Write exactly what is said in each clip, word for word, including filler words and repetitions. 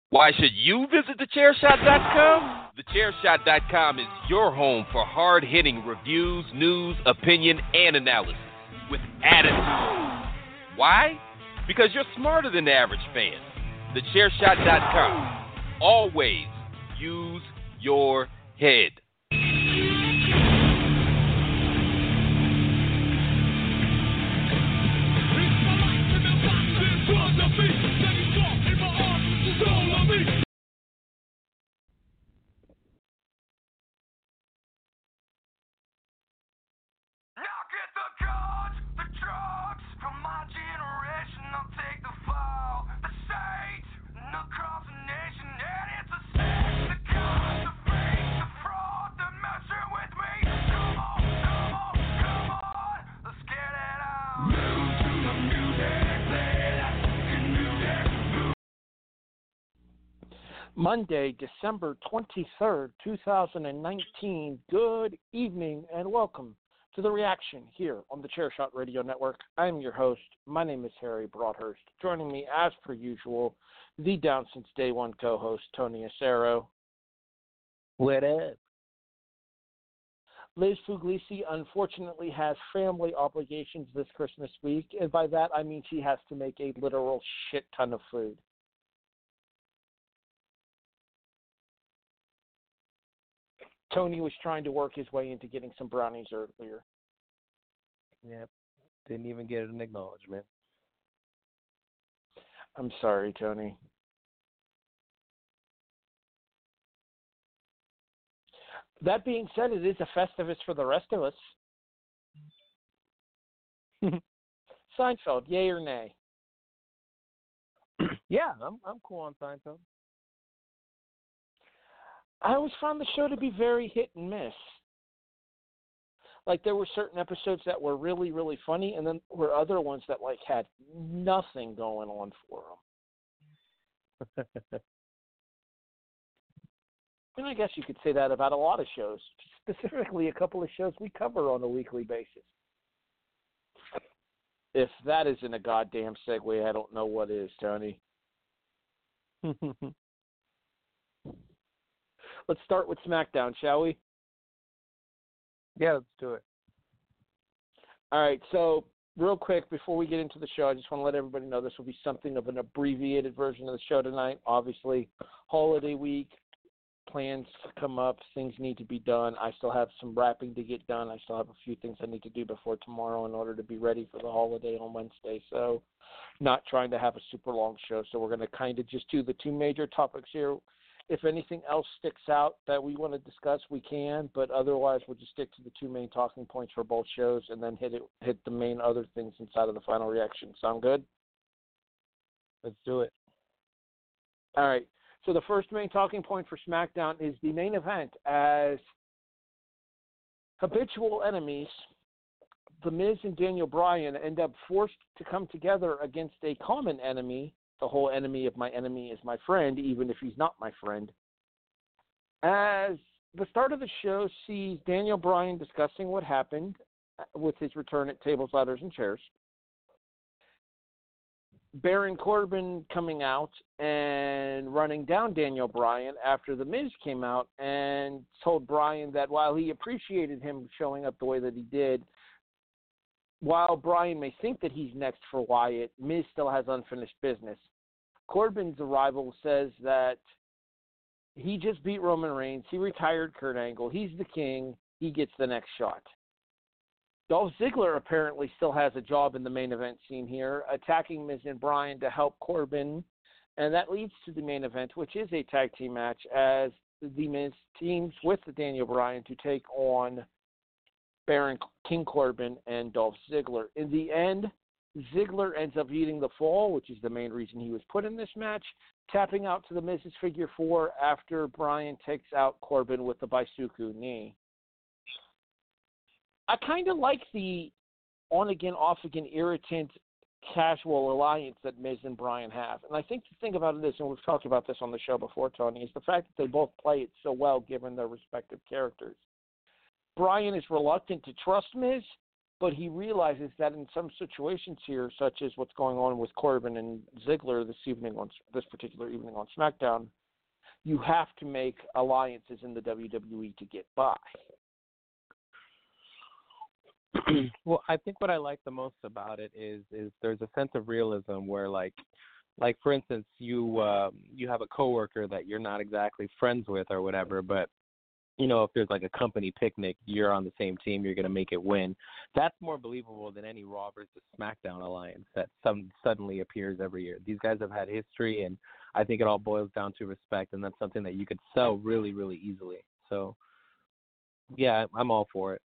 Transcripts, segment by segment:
Why should you visit the chair shot dot com? the chair shot dot com is your home for hard-hitting reviews, news, opinion, and analysis with attitude. Why? Because you're smarter than the average fan. the chair shot dot com. Always use your head. Monday, December twenty-third, two thousand nineteen. Good evening and welcome to the reaction here on the Chairshot Radio Network. I'm your host. My name is Harry Broadhurst. Joining me, as per usual, the down since day one co-host, Tony Acero. What up? Liz Puglisi unfortunately has family obligations this Christmas week, and by that I mean she has to make a literal shit ton of food. Tony was trying to work his way into getting some brownies earlier. Yep. Didn't even get an acknowledgement. I'm sorry, Tony. That being said, it is a Festivus for the rest of us. Seinfeld, yay or nay? Yeah, I'm I'm cool on Seinfeld. I always found the show to be very hit and miss. Like, there were certain episodes that were really, really funny, and then there were other ones that, like, had nothing going on for them. And I guess you could say that about a lot of shows, specifically a couple of shows we cover on a weekly basis. If that isn't a goddamn segue, I don't know what is, Tony. Let's start with SmackDown, shall we? Yeah, let's do it. All right, so real quick, before we get into the show, I just want to let everybody know this will be something of an abbreviated version of the show tonight. Obviously, holiday week, plans come up, things need to be done. I still have some wrapping to get done. I still have a few things I need to do before tomorrow in order to be ready for the holiday on Wednesday. So not trying to have a super long show, so we're going to kind of just do the two major topics here. If anything else sticks out that we want to discuss, we can, but otherwise we'll just stick to the two main talking points for both shows and then hit it, hit the main other things inside of the final reaction. Sound good? Let's do it. All right. So the first main talking point for SmackDown is the main event as habitual enemies, The Miz and Daniel Bryan, end up forced to come together against a common enemy. The whole enemy of my enemy is my friend, even if he's not my friend. As the start of the show sees Daniel Bryan discussing what happened with his return at Tables, Ladders, and Chairs. Baron Corbin coming out and running down Daniel Bryan after The Miz came out and told Bryan that while he appreciated him showing up the way that he did, while Bryan may think that he's next for Wyatt, Miz still has unfinished business. Corbin's arrival says that he just beat Roman Reigns. He retired Kurt Angle. He's the king. He gets the next shot. Dolph Ziggler apparently still has a job in the main event scene here, attacking Miz and Bryan to help Corbin. And that leads to the main event, which is a tag team match, as the Miz teams with Daniel Bryan to take on Baron King Corbin and Dolph Ziggler. In the end, Ziggler ends up eating the fall, which is the main reason he was put in this match, tapping out to the Miz's figure four after Bryan takes out Corbin with the Baisuku knee. I kind of like the on-again, off-again, irritant, casual alliance that Miz and Bryan have. And I think the thing about it is, and we've talked about this on the show before, Tony, is the fact that they both play it so well given their respective characters. Bryan is reluctant to trust Miz, but he realizes that in some situations here, such as what's going on with Corbin and Ziggler this evening on this particular evening on SmackDown, you have to make alliances in the W W E to get by. Well, I think what I like the most about it is is there's a sense of realism where, like, like for instance, you uh, you have a coworker that you're not exactly friends with or whatever, but you know, if there's like a company picnic, you're on the same team, you're going to make it win. That's more believable than any Raw versus SmackDown alliance that some suddenly appears every year. These guys have had history, and I think it all boils down to respect, and that's something that you could sell really, really easily. So, yeah, I'm all for it.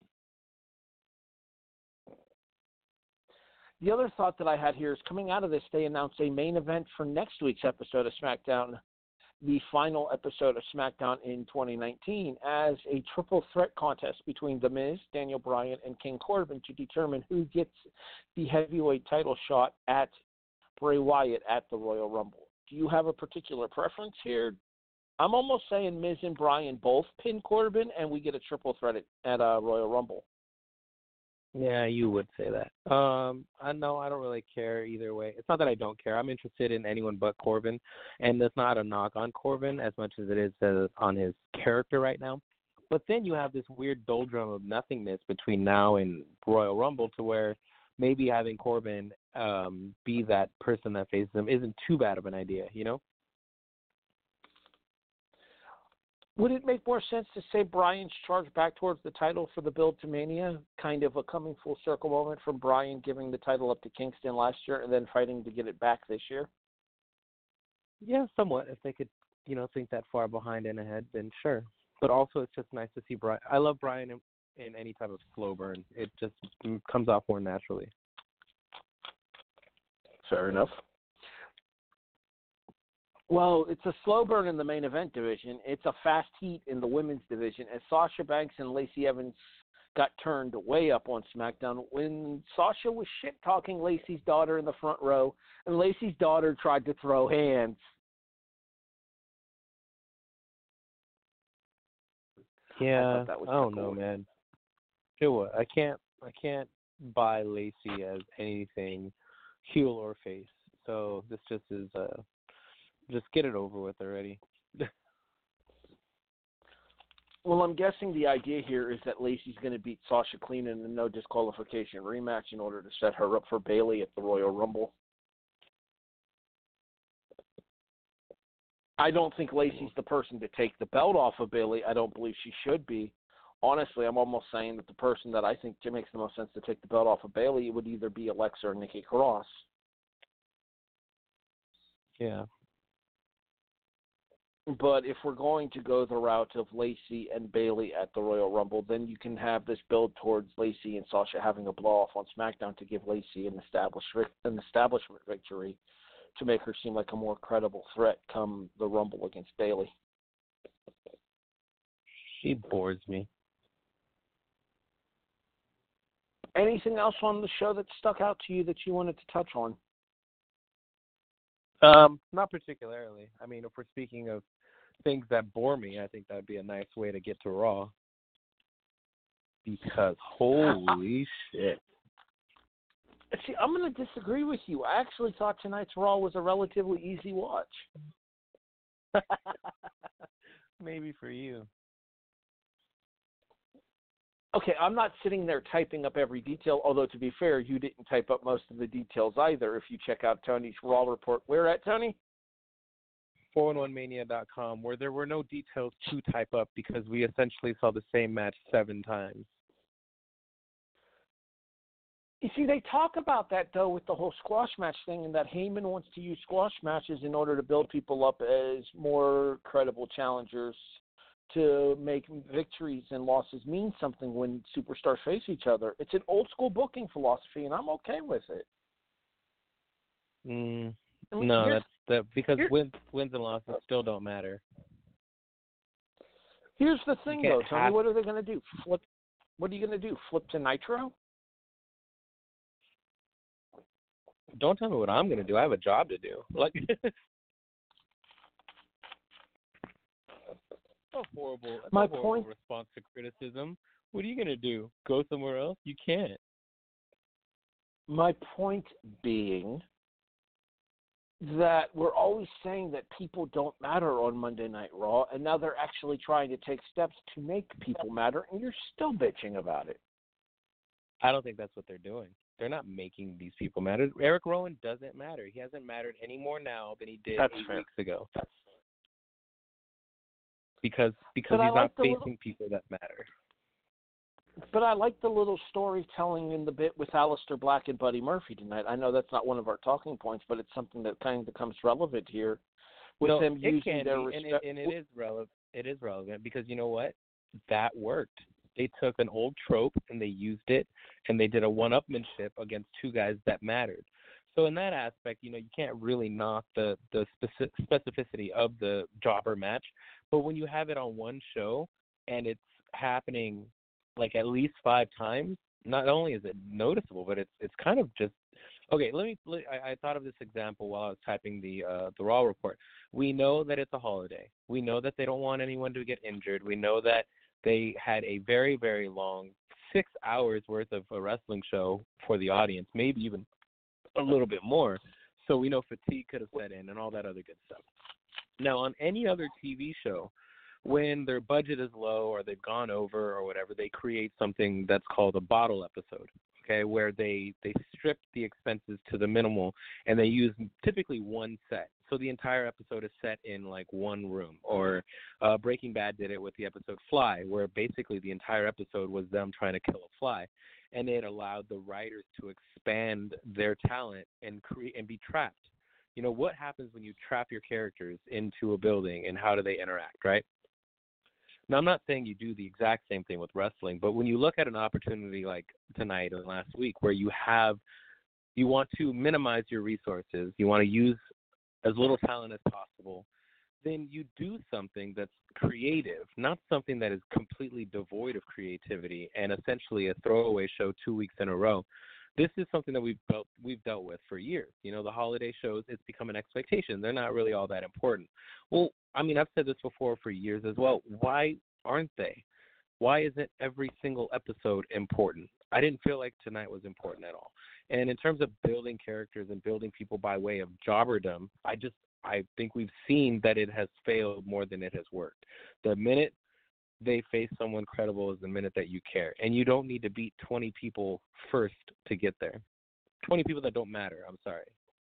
The other thought that I had here is coming out of this, they announced a main event for next week's episode of SmackDown, the final episode of SmackDown in twenty nineteen, as a triple threat contest between The Miz, Daniel Bryan, and King Corbin to determine who gets the heavyweight title shot at Bray Wyatt at the Royal Rumble. Do you have a particular preference here? I'm almost saying Miz and Bryan both pin Corbin, and we get a triple threat at, at uh, Royal Rumble. Yeah, you would say that. Um, I know I don't really care either way. It's not that I don't care. I'm interested in anyone but Corbin, and that's not a knock on Corbin as much as it is uh, on his character right now. But then you have this weird doldrum of nothingness between now and Royal Rumble, to where maybe having Corbin um, be that person that faces him isn't too bad of an idea, you know? Would it make more sense to say Bryan's charge back towards the title for the build to Mania, kind of a coming full circle moment from Bryan giving the title up to Kingston last year and then fighting to get it back this year? Yeah, somewhat. If they could, you know, think that far behind and ahead, then sure. But also, it's just nice to see Bryan. I love Bryan in, in any type of slow burn. It just comes off more naturally. Fair enough. Well, it's a slow burn in the main event division. It's a fast heat in the women's division as Sasha Banks and Lacey Evans got turned way up on SmackDown when Sasha was shit-talking Lacey's daughter in the front row, and Lacey's daughter tried to throw hands. Yeah, I, I don't know, man. Do what? I can't. I can't buy Lacey as anything heel or face. So this just is uh just get it over with already. Well, I'm guessing the idea here is that Lacey's going to beat Sasha clean in a no disqualification rematch in order to set her up for Bayley at the Royal Rumble. I don't think Lacey's the person to take the belt off of Bayley. I don't believe she should be. Honestly, I'm almost saying that the person that I think makes the most sense to take the belt off of Bayley would either be Alexa or Nikki Cross. Yeah. But if we're going to go the route of Lacey and Bayley at the Royal Rumble, then you can have this build towards Lacey and Sasha having a blow-off on SmackDown to give Lacey an, established, an establishment victory to make her seem like a more credible threat come the Rumble against Bayley. She bores me. Anything else on the show that stuck out to you that you wanted to touch on? Um, not particularly. I mean, if we're speaking of things that bore me, I think that'd be a nice way to get to Raw. Because holy shit. See, I'm going to disagree with you. I actually thought tonight's Raw was a relatively easy watch. Maybe for you. Okay, I'm not sitting there typing up every detail, although to be fair, you didn't type up most of the details either if you check out Tony's Raw report. Where at, Tony? four one one mania dot com, where there were no details to type up because we essentially saw the same match seven times. You see, they talk about that, though, with the whole squash match thing, and that Heyman wants to use squash matches in order to build people up as more credible challengers to make victories and losses mean something when superstars face each other. It's an old-school booking philosophy, and I'm okay with it. Mm, I mean, no, that's that because here, wins, wins and losses still don't matter. Here's the thing, though, Tony. Have... What are they going to do? Flip? What are you going to do? Flip to Nitro? Don't tell me what I'm going to do. I have a job to do. Like, a horrible, that's My a horrible point... response to criticism. What are you going to do? Go somewhere else? You can't. My point being that we're always saying that people don't matter on Monday Night Raw, and now they're actually trying to take steps to make people matter, and you're still bitching about it. I don't think that's what they're doing. They're not making these people matter. Eric Rowan doesn't matter. He hasn't mattered any more now than he did That's eight fair. weeks ago. Because because But I he's like not the facing little- people that matter. But I like the little storytelling in the bit with Aleister Black and Buddy Murphy tonight. I know that's not one of our talking points, but it's something that kind of becomes relevant here with no, them it using can their be, respect. and it, and it is relevant. It is relevant because you know what? That worked. They took an old trope and they used it, and they did a one-upmanship against two guys that mattered. So in that aspect, you know, you can't really knock the the specific, specificity of the jobber match. But when you have it on one show and it's happening like at least five times, not only is it noticeable, but it's it's kind of just okay. Let me. Let, I, I thought of this example while I was typing the uh, the Raw report. We know that it's a holiday. We know that they don't want anyone to get injured. We know that they had a very very long six hours worth of a wrestling show for the audience, maybe even a little bit more. So we know fatigue could have set in and all that other good stuff. Now on any other T V show, when their budget is low or they've gone over or whatever, they create something that's called a bottle episode, okay, where they, they strip the expenses to the minimal and they use typically one set. So the entire episode is set in like one room. Or uh, Breaking Bad did it with the episode Fly, where basically the entire episode was them trying to kill a fly. And it allowed the writers to expand their talent and create and be trapped. You know, what happens when you trap your characters into a building and how do they interact, right? Now, I'm not saying you do the exact same thing with wrestling, but when you look at an opportunity like tonight or last week where you have, you want to minimize your resources, you want to use as little talent as possible, then you do something that's creative, not something that is completely devoid of creativity and essentially a throwaway show two weeks in a row. This is something that we've dealt, we've dealt with for years. You know, the holiday shows, it's become an expectation. They're not really all that important. Well, I mean, I've said this before for years as well. Why aren't they? Why isn't every single episode important? I didn't feel like tonight was important at all. And in terms of building characters and building people by way of jobberdom, I just I think we've seen that it has failed more than it has worked. The minute they face someone credible is the minute that you care. And you don't need to beat twenty people first to get there. twenty people that don't matter, I'm sorry.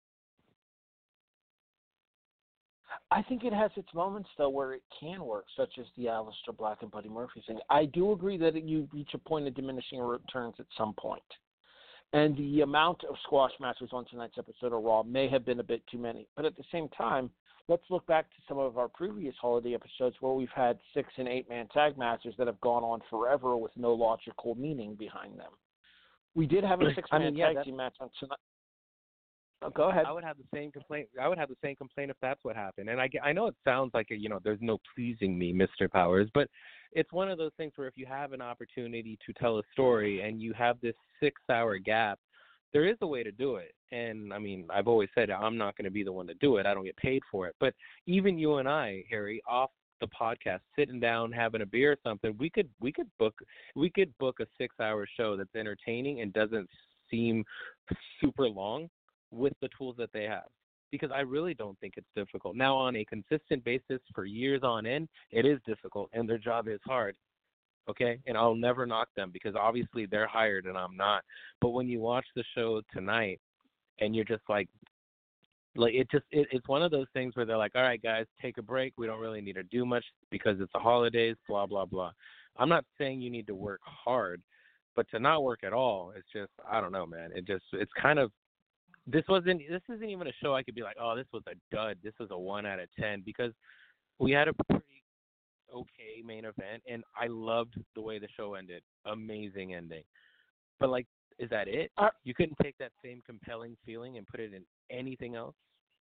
I think it has its moments, though, where it can work, such as the Aleister Black and Buddy Murphy thing. I do agree that you reach a point of diminishing returns at some point. And the amount of squash matches on tonight's episode of Raw may have been a bit too many. But at the same time, let's look back to some of our previous holiday episodes where we've had six- and eight-man tag matches that have gone on forever with no logical meaning behind them. We did have a six-man I mean, yeah, tag team match on tonight. Oh, go ahead. I would have the same complaint. I would have the same complaint if that's what happened. And I, I know it sounds like a, you know, there's no pleasing me, Mister Powers, but it's one of those things where if you have an opportunity to tell a story and you have this six-hour gap, there is a way to do it. And I mean, I've always said I'm not going to be the one to do it. I don't get paid for it. But even you and I, Harry, off the podcast, sitting down, having a beer or something, we could we could book we could book a six-hour show that's entertaining and doesn't seem super long with the tools that they have, because I really don't think it's difficult. Now, on a consistent basis for years on end, it is difficult, and their job is hard, okay? And I'll never knock them because obviously they're hired and I'm not. But when you watch the show tonight and you're just like, like it just it, it's one of those things where they're like, all right, guys, take a break. We don't really need to do much because it's the holidays, blah, blah, blah. I'm not saying you need to work hard, but to not work at all, it's just, I don't know, man. It just, it's kind of, This wasn't. This isn't even a show I could be like, oh, this was a dud. This was a one out of ten, because we had a pretty okay main event, and I loved the way the show ended. Amazing ending. But like, is that it? Uh, you couldn't take that same compelling feeling and put it in anything else?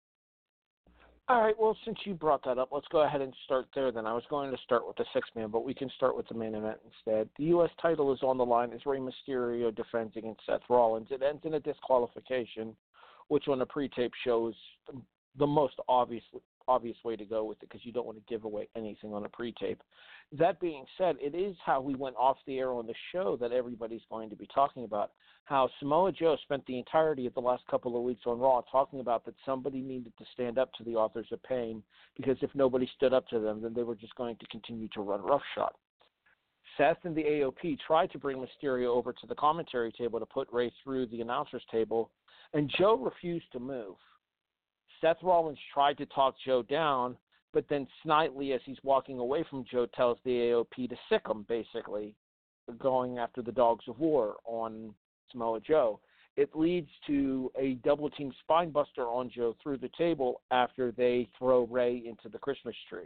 All right. Well, since you brought that up, let's go ahead and start there. Then I was going to start with the six-man, but we can start with the main event instead. The U S title is on the line as Rey Mysterio defends against Seth Rollins. It ends in a disqualification, which on the pre-tape shows the most obvious obvious way to go with it because you don't want to give away anything on a pre-tape. That being said, it is how we went off the air on the show that everybody's going to be talking about. How Samoa Joe spent the entirety of the last couple of weeks on Raw talking about that somebody needed to stand up to the authors of pain because if nobody stood up to them, then they were just going to continue to run roughshod. Seth and the A O P tried to bring Mysterio over to the commentary table to put Ray through the announcer's table, and Joe refused to move. Seth Rollins tried to talk Joe down, but then Snidely, as he's walking away from Joe, tells the A O P to sick him, basically, going after the Dogs of War on Samoa Joe. It leads to a double-team spinebuster on Joe through the table after they throw Ray into the Christmas tree.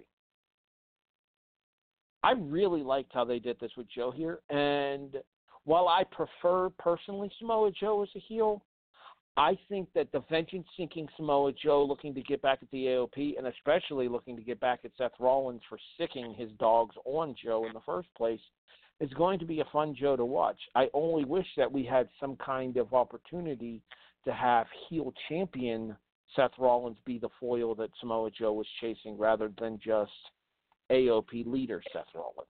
I really liked how they did this with Joe here, and while I prefer personally Samoa Joe as a heel, I think that the vengeance-seeking Samoa Joe looking to get back at the A O P and especially looking to get back at Seth Rollins for sicking his dogs on Joe in the first place is going to be a fun Joe to watch. I only wish that we had some kind of opportunity to have heel champion Seth Rollins be the foil that Samoa Joe was chasing rather than just A O P leader Seth Rollins.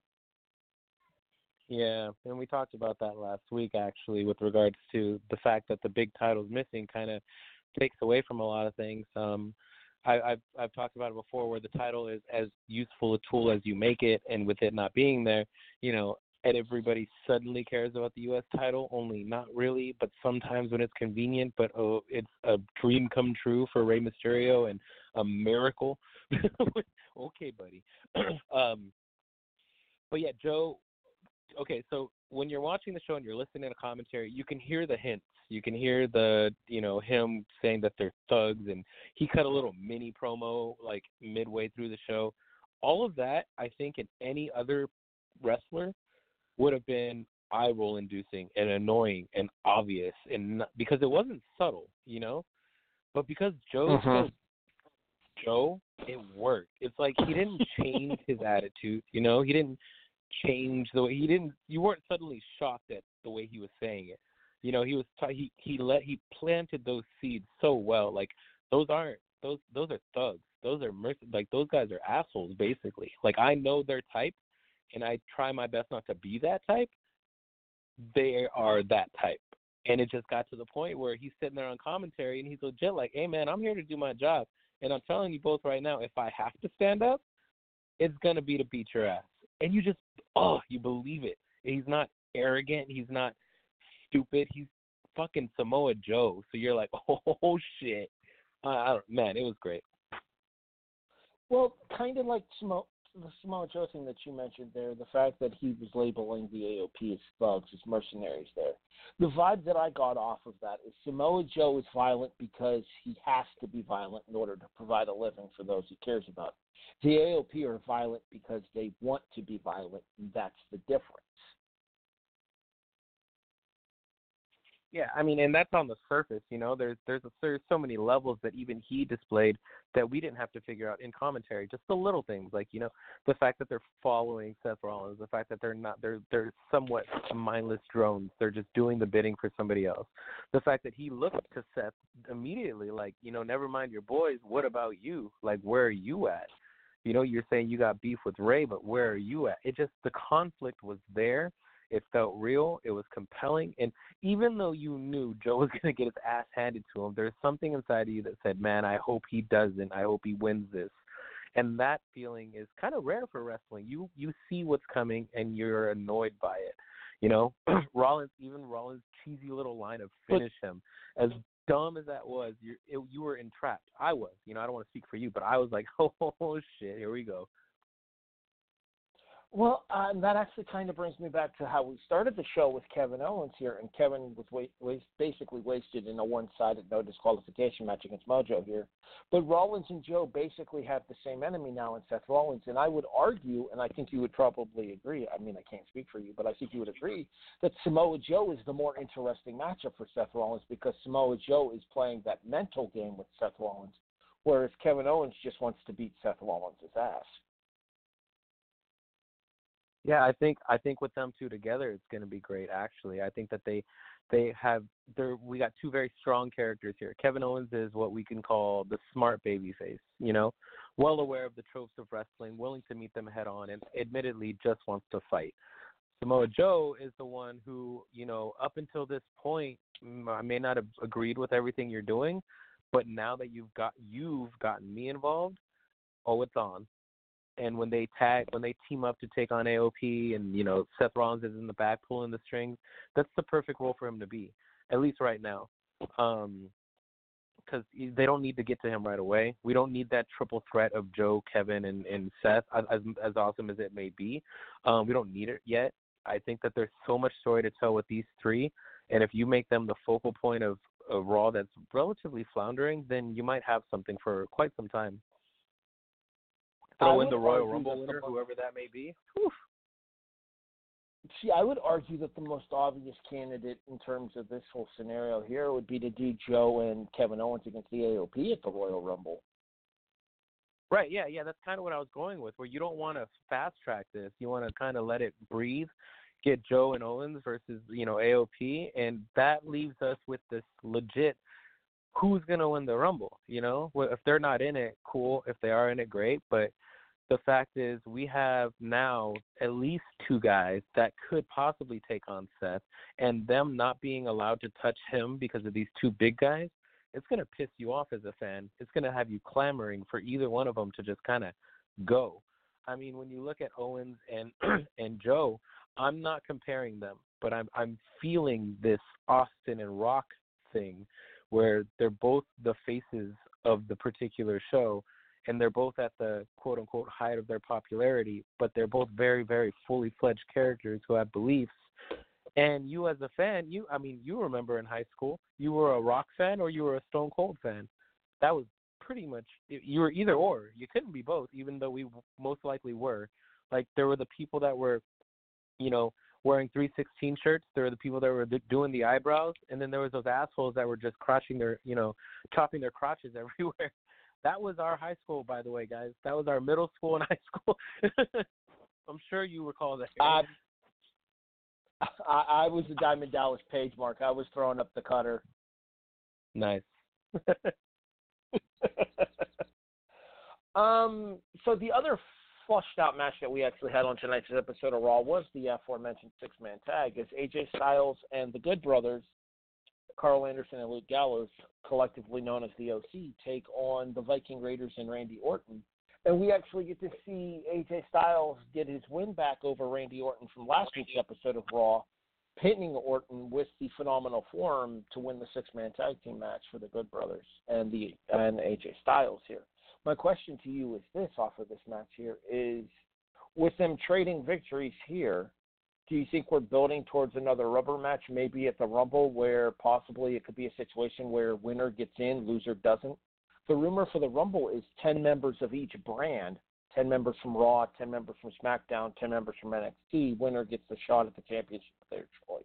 Yeah, and we talked about that last week, actually, with regards to the fact that the big title's missing kind of takes away from a lot of things. Um, I, I've, I've talked about it before where the title is as useful a tool as you make it, and with it not being there, you know, and everybody suddenly cares about the U S title, only not really, but sometimes when it's convenient, but oh, it's a dream come true for Rey Mysterio and a miracle. Okay, buddy. um, but yeah, Joe, okay, so when you're watching the show and you're listening to commentary, you can hear the hints. You can hear the, you know, him saying that they're thugs, and he cut a little mini promo like midway through the show. All of that, I think, in any other wrestler would have been eye-roll inducing and annoying and obvious, and not, because it wasn't subtle, you know. But because Joe's Mm-hmm. so Joe, it worked. It's like he didn't change his attitude, you know. He didn't change the way he didn't. You weren't suddenly shocked at the way he was saying it. You know, he was t- he he let he planted those seeds so well. Like those aren't those those are thugs. Those are merc- like those guys are assholes basically. Like I know their type, and I try my best not to be that type. They are that type, and it just got to the point where he's sitting there on commentary and he's legit like, "Hey man, I'm here to do my job, and I'm telling you both right now, if I have to stand up, it's gonna be to beat your ass." And you just oh, you believe it. He's not arrogant. He's not stupid. He's fucking Samoa Joe. So you're like, oh shit. Uh, I don't, man, it was great. Well, kind of like Samoa, the Samoa Joe thing that you mentioned there, the fact that he was labeling the A O P as thugs, as mercenaries there. The vibe that I got off of that is Samoa Joe is violent because he has to be violent in order to provide a living for those he cares about. The A O P are violent because they want to be violent, and that's the difference. Yeah, I mean, and that's on the surface, you know. There's there's a, there's so many levels that even he displayed that we didn't have to figure out in commentary. Just the little things, like you know, the fact that they're following Seth Rollins, the fact that they're not they're they're somewhat mindless drones. They're just doing the bidding for somebody else. The fact that he looked to Seth immediately, like you know, never mind your boys. What about you? Like, where are you at? You know, you're saying you got beef with Ray, but where are you at? It just the conflict was there. It felt real. It was compelling. And even though you knew Joe was going to get his ass handed to him, there's something inside of you that said, man, I hope he doesn't. I hope he wins this. And that feeling is kind of rare for wrestling. You you see what's coming, and you're annoyed by it. You know, Rollins, even Rollins' cheesy little line of finish him, as dumb as that was, you it, you were entrapped. I was. You know, I don't want to speak for you, but I was like, oh, oh shit, here we go. Well, uh, that actually kind of brings me back to how we started the show with Kevin Owens here, and Kevin was wa- was basically wasted in a one-sided no disqualification match against Mojo here. But Rollins and Joe basically have the same enemy now in Seth Rollins, and I would argue, and I think you would probably agree, I mean, I can't speak for you, but I think you would agree, that Samoa Joe is the more interesting matchup for Seth Rollins because Samoa Joe is playing that mental game with Seth Rollins, whereas Kevin Owens just wants to beat Seth Rollins' ass. Yeah, I think I think with them two together, it's going to be great. Actually, I think that they They have there. We got two very strong characters here. Kevin Owens is what we can call the smart babyface. You know, well aware of the tropes of wrestling, willing to meet them head on, and admittedly just wants to fight. Samoa Joe is the one who, you know, up until this point, I may not have agreed with everything you're doing, but now that you've got you've gotten me involved, oh, it's on. And when they tag, when they team up to take on A O P, and you know Seth Rollins is in the back pulling the strings, that's the perfect role for him to be, at least right now. Um, because they don't need to get to him right away. We don't need that triple threat of Joe, Kevin, and, and Seth, as as awesome as it may be. Um, we don't need it yet. I think that there's so much story to tell with these three, and if you make them the focal point of a Raw that's relatively floundering, then you might have something for quite some time. Throw in the Royal Rumble winner, whoever that may be. Whew. See, I would argue that the most obvious candidate in terms of this whole scenario here would be to do Joe and Kevin Owens against the A O P at the Royal Rumble. Right, yeah, yeah, that's kind of what I was going with, where you don't want to fast-track this. You want to kind of let it breathe, get Joe and Owens versus, you know, A O P, and that leaves us with this legit who's going to win the Rumble, you know? Well, if they're not in it, cool. If they are in it, great. But the fact is we have now at least two guys that could possibly take on Seth, and them not being allowed to touch him because of these two big guys, it's going to piss you off as a fan. It's going to have you clamoring for either one of them to just kind of go. I mean, when you look at Owens and and Joe, I'm not comparing them, but I'm I'm feeling this Austin and Rock thing where they're both the faces of the particular show, and they're both at the quote-unquote height of their popularity, but they're both very, very fully fledged characters who have beliefs. And you as a fan, you I mean, you remember in high school, you were a Rock fan or you were a Stone Cold fan. That was pretty much, you were either or. You couldn't be both, even though we most likely were. Like, there were the people that were, you know, wearing three sixteen shirts. There were the people that were doing the eyebrows. And then there was those assholes that were just crotching their, you know, chopping their crotches everywhere. That was our high school, by the way, guys. That was our middle school and high school. I'm sure you recall that. Uh, I, I was the Diamond Dallas Page, Mark. I was throwing up the cutter. Nice. um. So the other flushed out match that we actually had on tonight's episode of Raw was the aforementioned six man tag, as A J Styles and the Good Brothers, Carl Anderson and Luke Gallows, collectively known as the O C, take on the Viking Raiders and Randy Orton. And we actually get to see A J Styles get his win back over Randy Orton from last week's episode of Raw, pinning Orton with the phenomenal form to win the six-man tag team match for the Good Brothers and the and A J Styles here. My question to you is this, off of this match here, is with them trading victories here, do you think we're building towards another rubber match, maybe at the Rumble, where possibly it could be a situation where winner gets in, loser doesn't? The rumor for the Rumble is ten members of each brand, ten members from Raw, ten members from SmackDown, ten members from N X T. Winner gets the shot at the championship of their choice.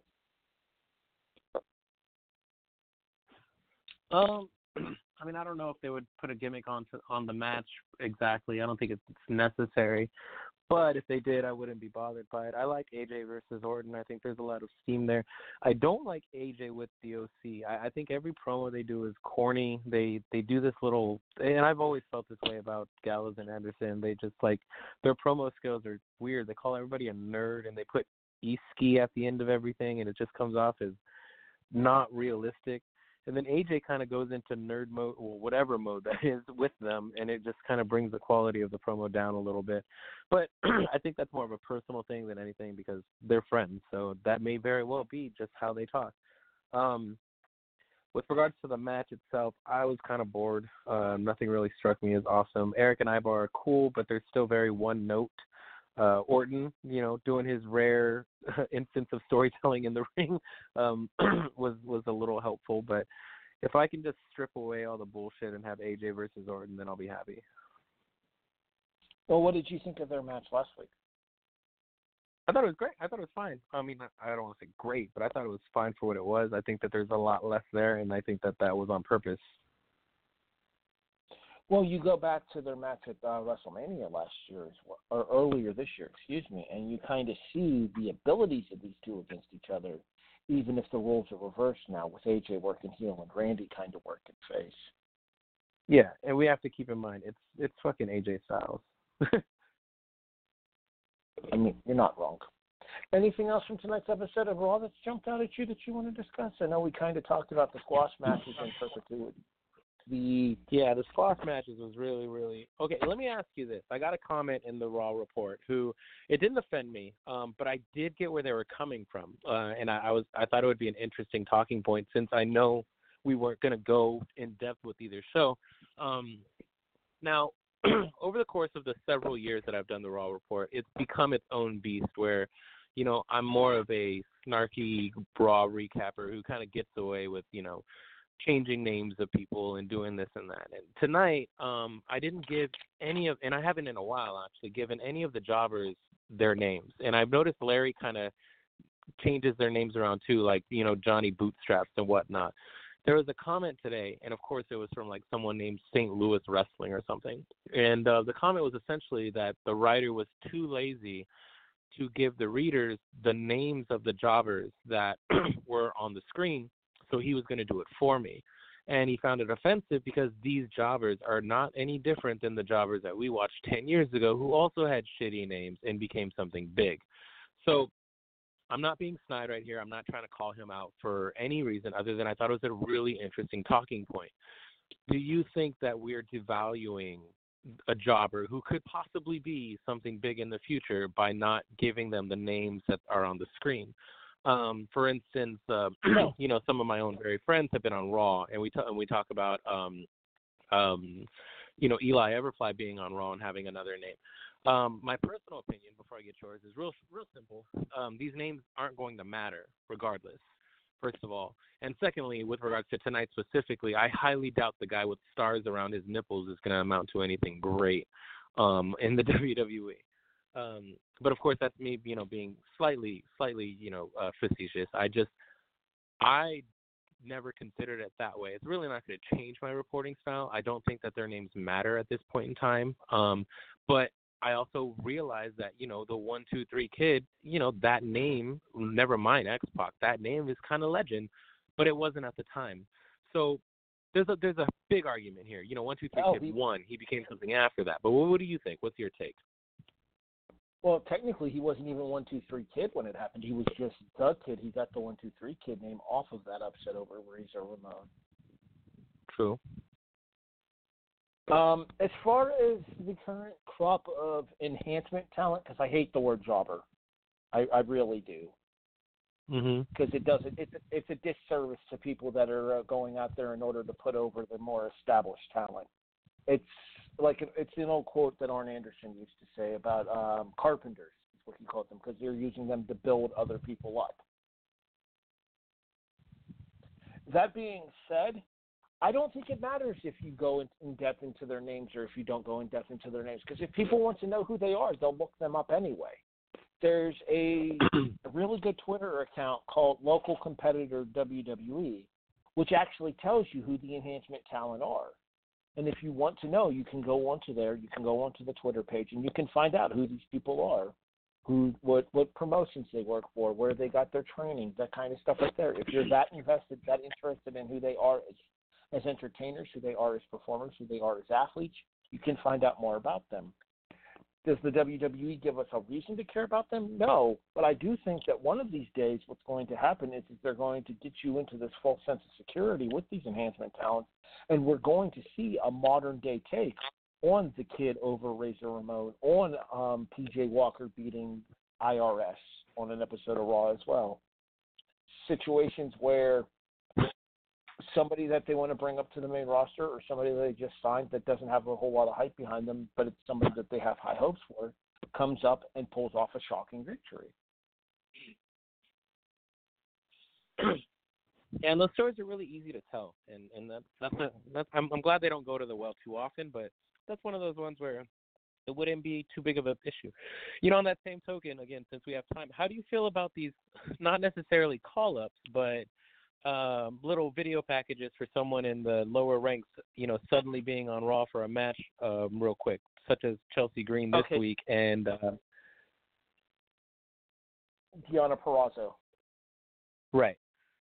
Um, I mean, I don't know if they would put a gimmick on to, on the match exactly. I don't think it's necessary. But if they did, I wouldn't be bothered by it. I like A J versus Orton. I think there's a lot of steam there. I don't like A J with the O C. I, I think every promo they do is corny. They they do this little, and I've always felt this way about Gallows and Anderson. They just like, their promo skills are weird. They call everybody a nerd, and they put E-ski at the end of everything, and it just comes off as not realistic. And then A J kind of goes into nerd mode, or whatever mode that is, with them, and it just kind of brings the quality of the promo down a little bit. But I think that's more of a personal thing than anything, because they're friends, so that may very well be just how they talk. Um, with regards to the match itself, I was kind of bored. Uh, nothing really struck me as awesome. Eric and Ibar are cool, but they're still very one-note. Uh, Orton, you know, doing his rare instance of storytelling in the ring um, was was a little helpful. But if I can just strip away all the bullshit and have A J versus Orton, then I'll be happy. Well, what did you think of their match last week? I thought it was great. I thought it was fine. I mean, I don't want to say great, but I thought it was fine for what it was. I think that there's a lot less there, and I think that that was on purpose. Well, you go back to their match at uh, WrestleMania last year, as well, or earlier this year, excuse me, and you kind of see the abilities of these two against each other even if the roles are reversed now, with A J working heel and Randy kind of working face. Yeah, and we have to keep in mind it's it's fucking A J Styles. I mean, you're not wrong. Anything else from tonight's episode of Raw that's jumped out at you that you want to discuss? I know we kind of talked about the squash matches in perpetuity. The yeah, the squash matches was really, really okay. Let me ask you this: I got a comment in the Raw report who it didn't offend me, um, but I did get where they were coming from, uh, and I, I was I thought it would be an interesting talking point since I know we weren't going to go in depth with either show. Um, now, over the course of the several years that I've done the Raw report, it's become its own beast where, you know, I'm more of a snarky Raw recapper who kind of gets away with, you know, changing names of people and doing this and that. And tonight, um, I didn't give any of, and I haven't in a while actually, given any of the jobbers their names. And I've noticed Larry kind of changes their names around too, like, you know, Johnny Bootstraps and whatnot. There was a comment today, and of course it was from like someone named Saint Louis Wrestling or something. And uh, the comment was essentially that the writer was too lazy to give the readers the names of the jobbers that were on the screen, so he was going to do it for me. And he found it offensive because these jobbers are not any different than the jobbers that we watched ten years ago who also had shitty names and became something big. So I'm not being snide right here. I'm not trying to call him out for any reason other than I thought it was a really interesting talking point. Do you think that we're devaluing a jobber who could possibly be something big in the future by not giving them the names that are on the screen? Um, for instance, uh, you know, some of my own very friends have been on Raw, and we t- and we talk about, um, um, you know, Eli Everfly being on Raw and having another name. Um, my personal opinion, before I get yours, is real, real simple. Um, these names aren't going to matter regardless, first of all. And secondly, with regards to tonight specifically, I highly doubt the guy with stars around his nipples is going to amount to anything great um, in the W W E. Um, but of course, that's me, you know, being slightly, slightly, you know, uh, facetious. I just, I never considered it that way. It's really not going to change my reporting style. I don't think that their names matter at this point in time. Um, but I also realized that, you know, the one, two, three kid, you know, that name, never mind X-Pac, that name is kind of legend, but it wasn't at the time. So there's a there's a big argument here. You know, one, two, three oh, kid he, won. He became something after that. But what, what do you think? What's your take? Well, technically, he wasn't even one, two, three kid when it happened. He was just the kid. He got the one, two, three kid name off of that upset over Razor Ramon. True. Um, as far as the current crop of enhancement talent, because I hate the word jobber, I, I really do, because Mm-hmm. it doesn't. It's a, it's a disservice to people that are uh, going out there in order to put over the more established talent. It's like it's an old quote that Arn Anderson used to say about um, carpenters, is what he called them, because they're using them to build other people up. That being said, I don't think it matters if you go in, in depth into their names or if you don't go in depth into their names, because if people want to know who they are, they'll look them up anyway. There's a, a really good Twitter account called Local Competitor W W E, which actually tells you who the enhancement talent are. And if you want to know, you can go onto there, you can go onto the Twitter page, and you can find out who these people are, who what what promotions they work for, where they got their training, that kind of stuff right there. If you're that invested, that interested in who they are as as entertainers, who they are as performers, who they are as athletes, you can find out more about them. Does the W W E give us a reason to care about them? No, but I do think that one of these days what's going to happen is that they're going to get you into this false sense of security with these enhancement talents, and we're going to see a modern-day take on the kid over Razor Ramon, on um, P J Walker beating I R S on an episode of Raw as well. Situations where somebody that they want to bring up to the main roster or somebody that they just signed that doesn't have a whole lot of hype behind them, but it's somebody that they have high hopes for, comes up and pulls off a shocking victory. And those stories are really easy to tell, and and that, that's a, that's I'm I'm glad they don't go to the well too often, but that's one of those ones where it wouldn't be too big of an issue. You know, on that same token, again, since we have time, how do you feel about these, not necessarily call-ups, but um, little video packages for someone in the lower ranks, you know, suddenly being on Raw for a match um, real quick, such as Chelsea Green this okay. week and uh, Deonna Purrazzo. Right.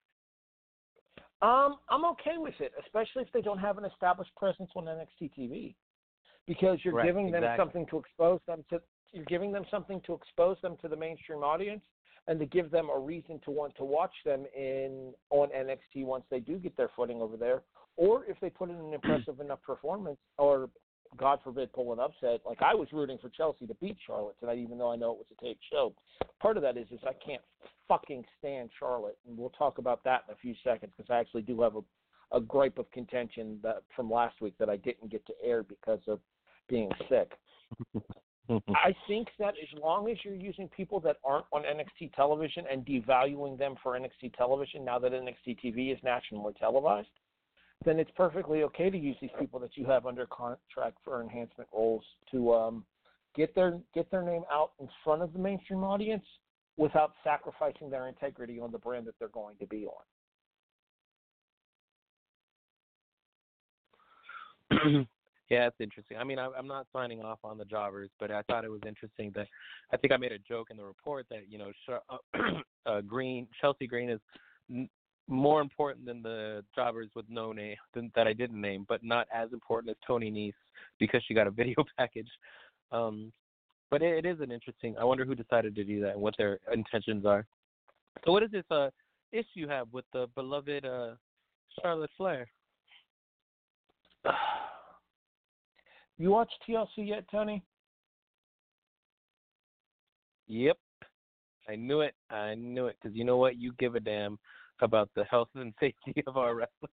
Um, I'm okay with it, especially if they don't have an established presence on N X T T V, because you're Right, giving them exactly. something to expose them to. You're giving them something to expose them to the mainstream audience, and to give them a reason to want to watch them in on N X T once they do get their footing over there, or if they put in an impressive enough performance, or God forbid, pull an upset. Like I was rooting for Chelsea to beat Charlotte tonight, even though I know it was a taped show. Part of that is is I can't fucking stand Charlotte, and we'll talk about that in a few seconds because I actually do have a, a gripe of contention that from last week that I didn't get to air because of being sick. I think that as long as you're using people that aren't on N X T television and devaluing them for N X T television, now that N X T T V is nationally televised, then it's perfectly okay to use these people that you have under contract for enhancement roles to um, get their get their name out in front of the mainstream audience without sacrificing their integrity on the brand that they're going to be on. Yeah, it's interesting. I mean, I, I'm not signing off on the jobbers, but I thought it was interesting that I think I made a joke in the report that, you know, uh, Green, Chelsea Green is n- more important than the jobbers with no name than, that I didn't name, but not as important as Tony Nese because she got a video package. Um, but it, it is an interesting. I wonder who decided to do that and what their intentions are. So, what is this uh, issue you have with the beloved uh, Charlotte Flair? You watch T L C yet, Tony? Yep. I knew it. I knew it. Because you know what? You give a damn about the health and safety of our wrestlers.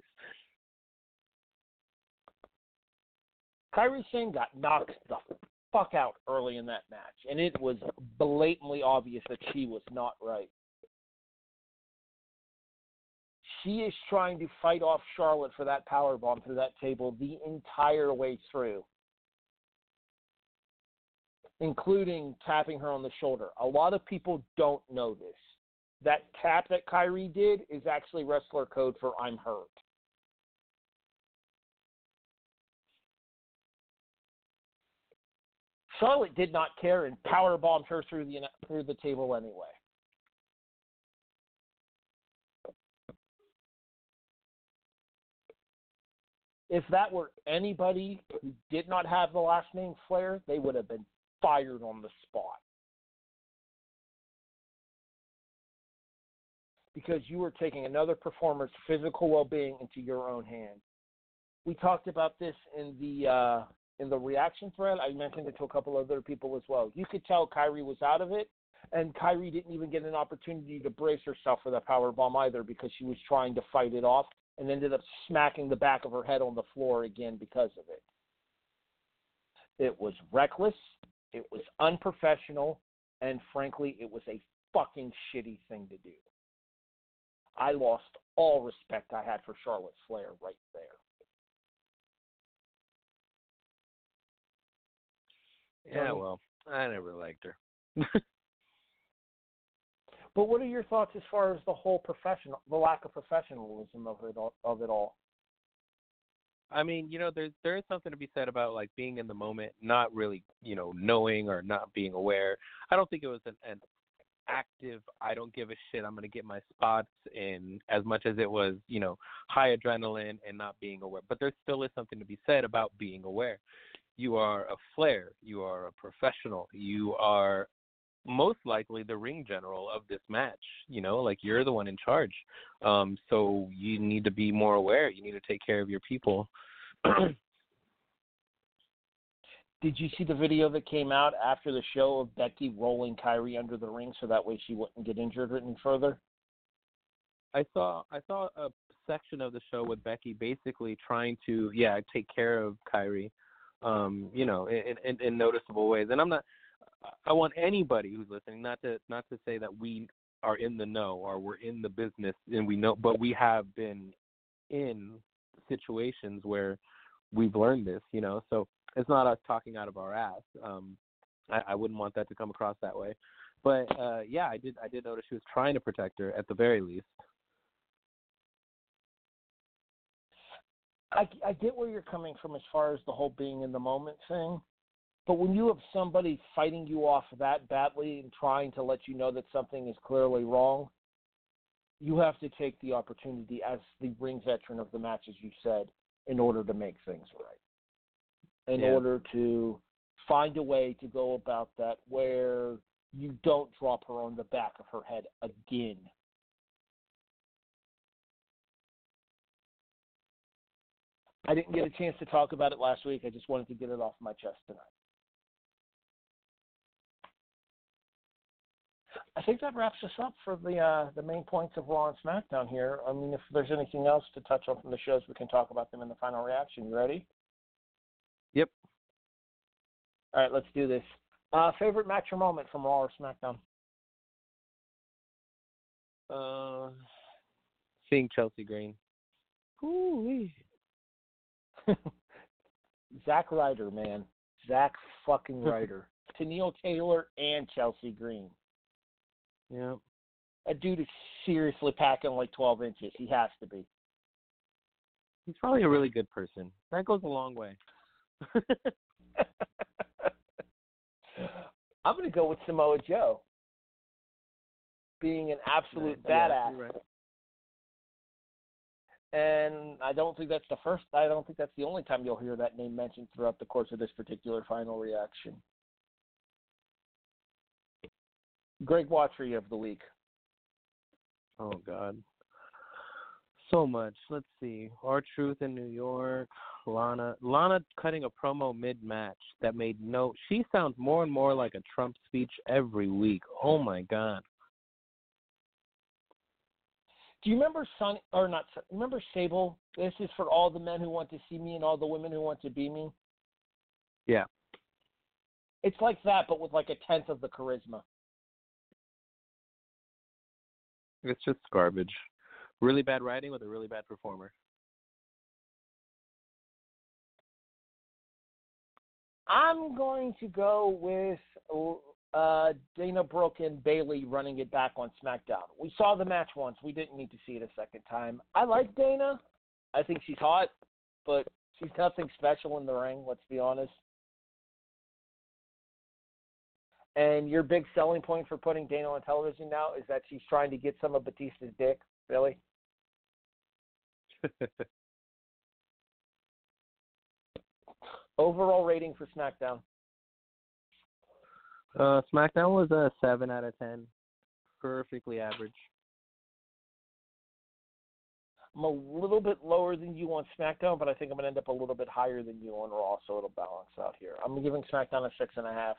Kairi Sane got knocked the fuck out early in that match, and it was blatantly obvious that she was not right. She is trying to fight off Charlotte for that powerbomb through that table the entire way through, including tapping her on the shoulder. A lot of people don't know this. That tap that Kairi did is actually wrestler code for I'm hurt. Charlotte did not care and powerbombed her through the through the table anyway. If that were anybody who did not have the last name Flair, they would have been fired on the spot. Because you were taking another performer's physical well-being into your own hands. We talked about this in the uh, in the reaction thread. I mentioned it to a couple other people as well. You could tell Kairi was out of it, and Kairi didn't even get an opportunity to brace herself for that powerbomb either because she was trying to fight it off and ended up smacking the back of her head on the floor again because of it. It was reckless, it was unprofessional, and frankly, it was a fucking shitty thing to do. I lost all respect I had for Charlotte Flair right there. Yeah, well, I never liked her. But what are your thoughts as far as the whole professional, the lack of professionalism of it all, of it all? I mean, you know, there's there is something to be said about like being in the moment, not really, you know, knowing or not being aware. I don't think it was an, an active, I don't give a shit, I'm going to get my spots in, as much as it was, you know, high adrenaline and not being aware. But there still is something to be said about being aware. You are a Flair. You are a professional. You are most likely the ring general of this match. You know, like you're the one in charge. Um, so you need to be more aware. You need to take care of your people. Did you see the video that came out after the show of Becky rolling Kairi under the ring so that way she wouldn't get injured any further? I saw I saw a section of the show with Becky basically trying to, yeah, take care of Kairi, um, you know, in, in, in noticeable ways. And I'm not, I want anybody who's listening not to not to say that we are in the know or we're in the business and we know, but we have been in situations where we've learned this, you know. So it's not us talking out of our ass. Um, I, I wouldn't want that to come across that way. But uh, yeah, I did I did notice she was trying to protect her at the very least. I, I get where you're coming from as far as the whole being in the moment thing. But when you have somebody fighting you off that badly and trying to let you know that something is clearly wrong, you have to take the opportunity as the ring veteran of the match, as you said, in order to make things right. In Yeah. order to find a way to go about that where you don't drop her on the back of her head again. I didn't get a chance to talk about it last week. I just wanted to get it off my chest tonight. I think that wraps us up for the uh, the main points of Raw and SmackDown here. I mean, if there's anything else to touch on from the shows, we can talk about them in the final reaction. You ready? Yep. All right, let's do this. Uh, favorite match or moment from Raw or SmackDown? Uh, seeing Chelsea Green. Ooh. Zack Ryder, man. Zack fucking Ryder. Tennille Taylor and Chelsea Green. Yeah. That dude is seriously packing like twelve inches. He has to be. He's probably a really good person. That goes a long way. I'm going to go with Samoa Joe. Being an absolute yeah, badass. you're right. And I don't think that's the first, I don't think that's the only time you'll hear that name mentioned throughout the course of this particular final reaction. Greg Watry of the week. Oh, God. So much. Let's see. R-Truth in New York. Lana. Lana cutting a promo mid-match that made no... She sounds more and more like a Trump speech every week. Oh, my God. Do you remember Sun or not? Remember Sable? This is for all the men who want to see me and all the women who want to be me. Yeah. It's like that, but with like a tenth of the charisma. It's just garbage. Really bad writing with a really bad performer. I'm going to go with uh, Dana Brooke and Bayley running it back on SmackDown. We saw the match once. We didn't need to see it a second time. I like Dana. I think she's hot, but she's nothing special in the ring, let's be honest. And your big selling point for putting Dana on television now is that she's trying to get some of Batista's dick, Billy? Overall rating for SmackDown? Uh, SmackDown was a seven out of ten. Perfectly average. I'm a little bit lower than you on SmackDown, but I think I'm going to end up a little bit higher than you on Raw, so it'll balance out here. I'm giving SmackDown a six and a half.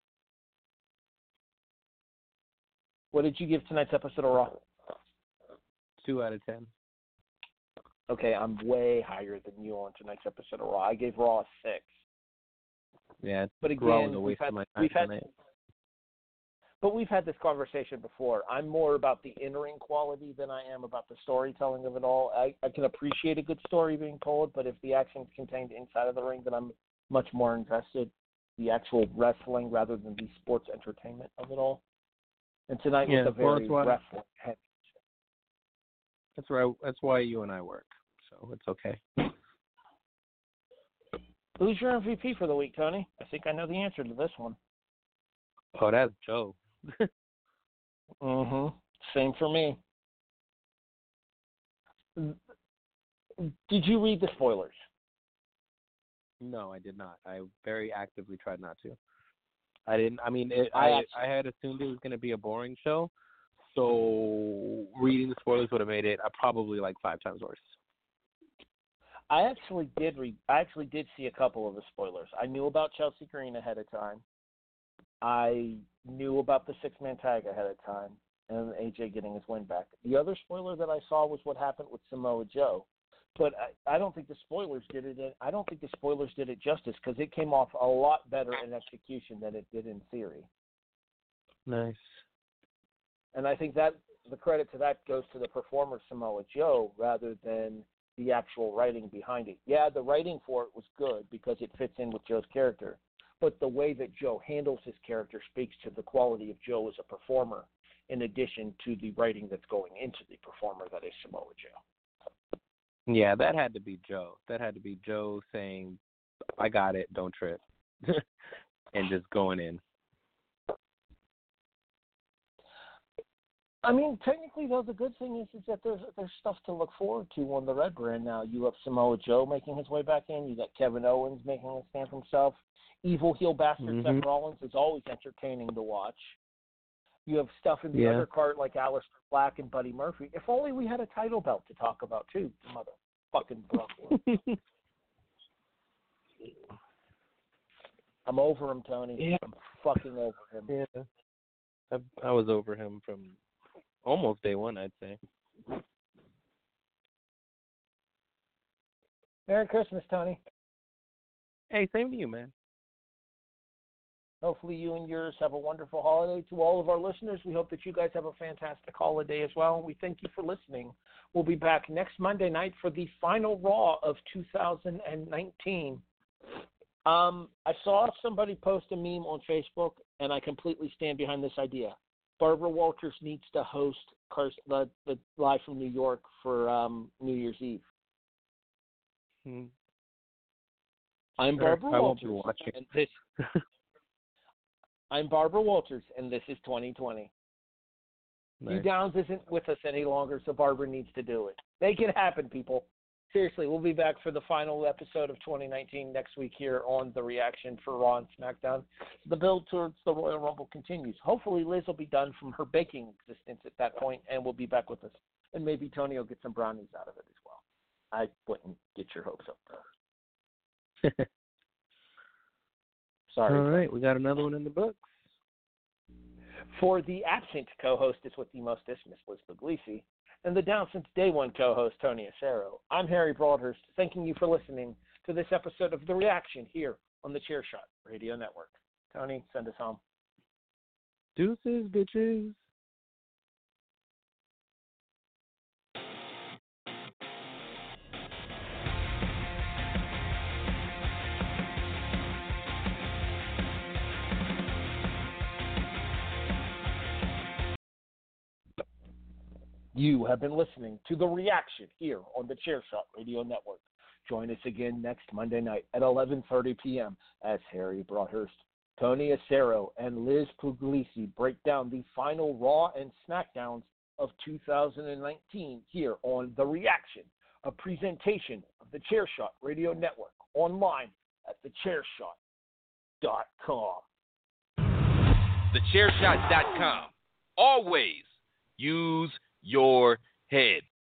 What did you give tonight's episode of Raw? Two out of ten. Okay, I'm way higher than you on tonight's episode of Raw. I gave Raw a six. Yeah, but Raw was again, a we've waste had, of my time we've had, tonight. but we've had this conversation before. I'm more about the in-ring quality than I am about the storytelling of it all. I, I can appreciate a good story being told, but if the action's contained inside of the ring, then I'm much more invested. The actual wrestling rather than the sports entertainment of it all. And tonight yeah, was a very well, that's wrestling heavy. That's why. That's why you and I work. So it's okay. Who's your M V P for the week, Tony? I think I know the answer to this one. Oh, that's Joe. Mm-hmm. Same for me. Did you read the spoilers? No, I did not. I very actively tried not to. I didn't. I mean, it, I I actually, I had assumed it was going to be a boring show, so reading the spoilers would have made it uh, probably like five times worse. I actually did read. I actually did see a couple of the spoilers. I knew about Chelsea Green ahead of time. I knew about the six-man tag ahead of time, and A J getting his win back. The other spoiler that I saw was what happened with Samoa Joe, but I, I don't think the spoilers did it. I don't think the spoilers did it justice because it came off a lot better in execution than it did in theory. Nice. And I think that the credit to that goes to the performer Samoa Joe rather than the actual writing behind it. Yeah, the writing for it was good because it fits in with Joe's character. But the way that Joe handles his character speaks to the quality of Joe as a performer in addition to the writing that's going into the performer that is Samoa Joe. Yeah, that had to be Joe. That had to be Joe saying, I got it, don't trip. And just going in. I mean, technically, though, the good thing is is that there's there's stuff to look forward to on the Red brand now. You have Samoa Joe making his way back in. You got Kevin Owens making a stand for himself. Evil heel bastard Mm-hmm. Seth Rollins is always entertaining to watch. You have stuff in the Yeah. undercard like Aleister Black and Buddy Murphy. If only we had a title belt to talk about, too, motherfucking Brooklyn. I'm over him, Tony. Yeah. I'm fucking over him. Yeah. I, I was over him from almost day one, I'd say. Merry Christmas, Tony. Hey, same to you, man. Hopefully you and yours have a wonderful holiday. To all of our listeners, we hope that you guys have a fantastic holiday as well. We thank you for listening. We'll be back next Monday night for the final Raw of two thousand nineteen. Um, I saw somebody post a meme on Facebook, and I completely stand behind this idea. Barbara Walters needs to host the, the Live from New York for um, New Year's Eve. Hmm. I'm Sure, Barbara I won't Walters. be watching. And this, I'm Barbara Walters, and this is twenty twenty. Nice. Hugh Downs isn't with us any longer, so Barbara needs to do it. Make it happen, people. Seriously, we'll be back for the final episode of twenty nineteen next week here on The Reaction for Raw and SmackDown. The build towards the Royal Rumble continues. Hopefully, Liz will be done from her baking existence at that point and will be back with us. And maybe Tony will get some brownies out of it as well. I wouldn't get your hopes up, though. Sorry. All right, we got another one in the books. For the absent co-host is with the most dismissed, Liz Puglisi, and the down since day one co-host, Tony Acero. I'm Harry Broadhurst, thanking you for listening to this episode of The Reaction here on the Chairshot Radio Network. Tony, send us home. Deuces, bitches. You have been listening to The Reaction here on the Chairshot Radio Network. Join us again next Monday night at eleven thirty p.m. as Harry Broadhurst, Tony Acero, and Liz Puglisi break down the final Raw and SmackDowns of two thousand nineteen here on The Reaction, a presentation of the Chairshot Radio Network, online at the chairshot dot com. the chairshot dot com. Always use your head.